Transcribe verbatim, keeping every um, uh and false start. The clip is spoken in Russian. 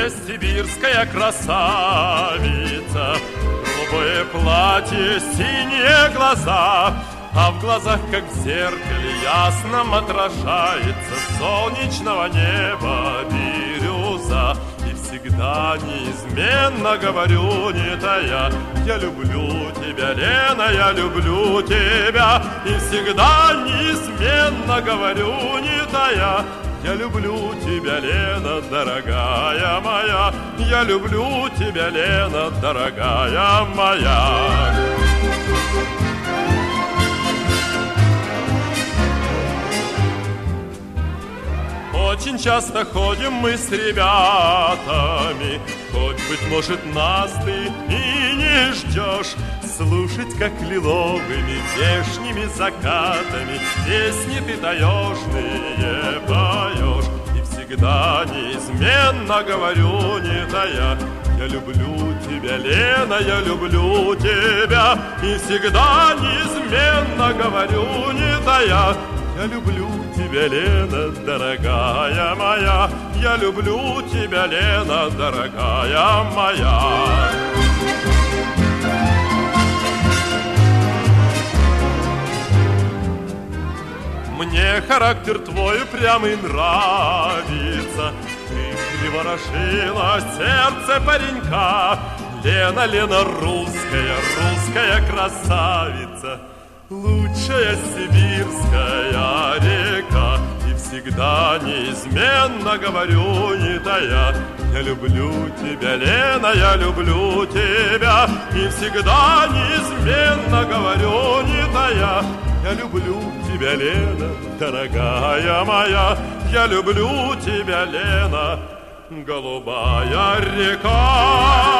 лучшая сибирская красавица. Голубое платье, синие глаза, а в глазах, как в зеркале, ясном отражается солнечного неба бирюза. И всегда неизменно говорю, не тая: я люблю тебя, Лена, я люблю тебя. И всегда неизменно говорю, не тая: я люблю тебя, Лена, дорогая моя. Я люблю тебя, Лена, дорогая моя. Очень часто ходим мы с ребятами, хоть, быть может, нас ты и не ждешь, слушать, как лиловыми вешними закатами песни ты таежные поешь. И всегда неизменно говорю, не тая: я люблю тебя, Лена, я люблю тебя. И всегда неизменно говорю, не тая: я люблю тебя, Лена, дорогая моя. Я люблю тебя, Лена, дорогая моя. Мне характер твой прямый нравится. Ты приворожила сердце паренька. Лена, Лена, русская, русская красавица, лучшая сибирская река. И всегда неизменно говорю, не тая: я люблю тебя, Лена, я люблю тебя. И всегда неизменно говорю, не тая: я люблю тебя, Лена, дорогая моя. Я люблю тебя, Лена, голубая река.